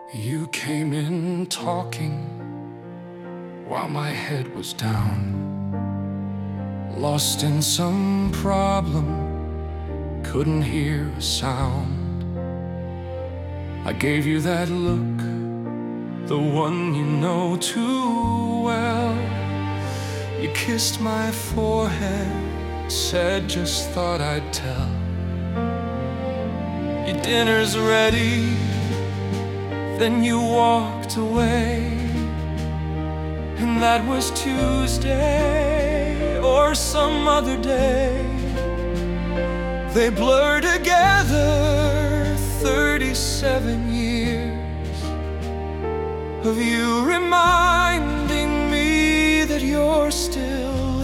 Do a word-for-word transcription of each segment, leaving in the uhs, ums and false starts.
You came in talking while my head was down, lost in some problem, couldn't hear a sound. I gave you that look, the one you know too well. You kissed my forehead, said just thought I'd tell. Your dinner's ready, then you walked away. And that was Tuesday or some other day. They blur together thirty-seven years of you reminding me that you're still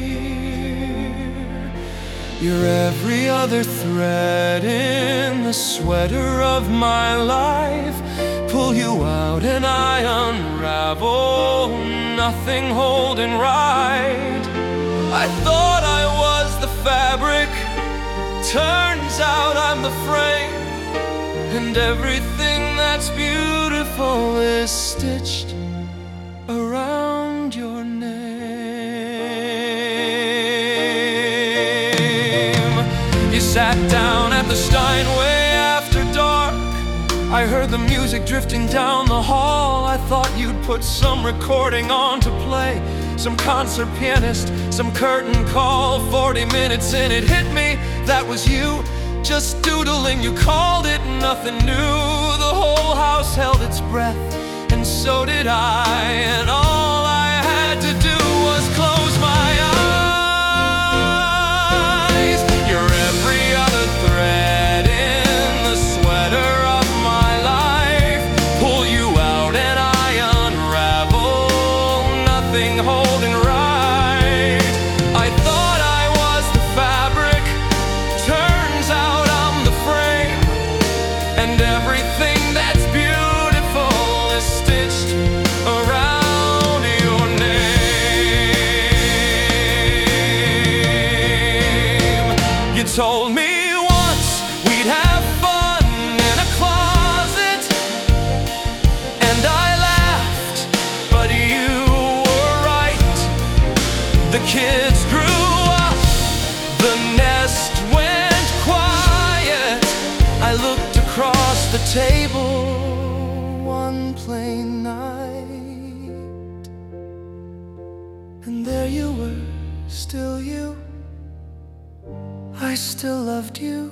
here. You're every other thread in the sweater of my life. Pull you out and I unravel, nothing holding right. I thought I was the fabric, turns out I'm the frame. And everything that's beautiful is stitched around your name. You sat down at the Steinway after dark. I heard the music drifting down the hall. I thought you'd put some recording on to play, some concert pianist, some curtain call. Forty minutes in it hit me, that was you, just doodling. You called it nothing new. The whole house held its breath, and so did I. And all I had to do was close my eyes. You're every other thread in the sweater of my life. Pull you out and I unravel, nothing holding right. I thought I was the fabric, turns out I'm the frame. And everything that's beautiful is stitched around your name. You told me once we'd have fun in a closet, and I laughed, but you were right. The kids grew up, the nest went quiet. I looked across the table one plain night, and there you were, still you. I still loved you.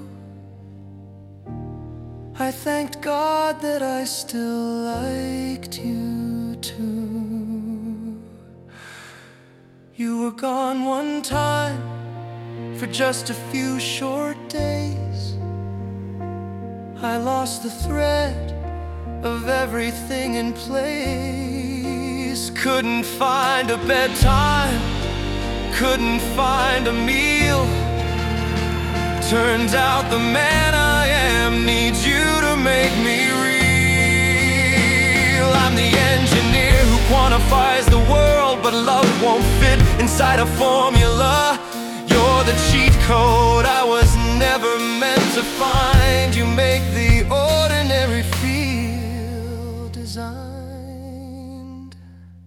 I thanked God that I still liked you too. You were gone one time for just a few short days. I lost the thread of everything in place. Couldn't find a bedtime, couldn't find a meal. Turns out the man I am needs you to make me real. I'm the engineer who quantifies the world, but love won't fit inside a formula. You're the cheat code I was never meant to find. You make the ordinary feel designed.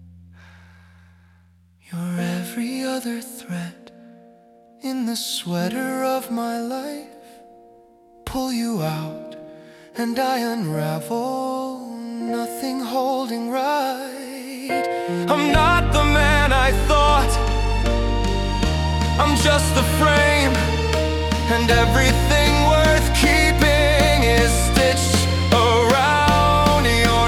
You're every other thread in the sweater of my life. Pull you out and I unravel, nothing holding right. I'm not the man I thought, I'm just the frame. And everything worth keeping is stitched around your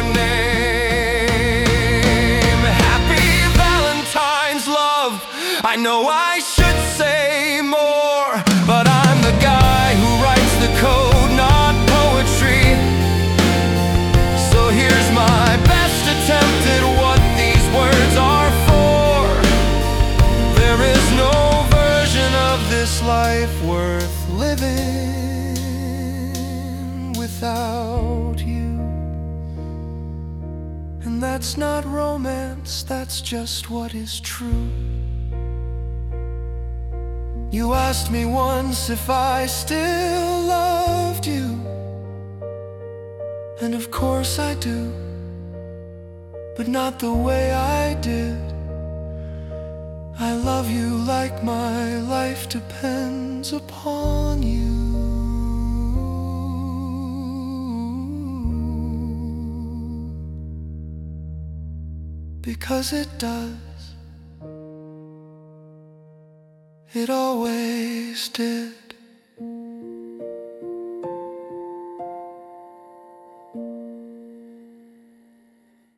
name. Happy Valentine's, love. I know I should say more, but I'm the guy who writes the code, not poetry. So here's my best attempt at what these words are for. There is no version of this life worth living without you. And that's not romance, that's just what is true. You asked me once if I still loved you, And of course I do, but not the way I did. I love you like my life depends upon you. Because it does. It always did.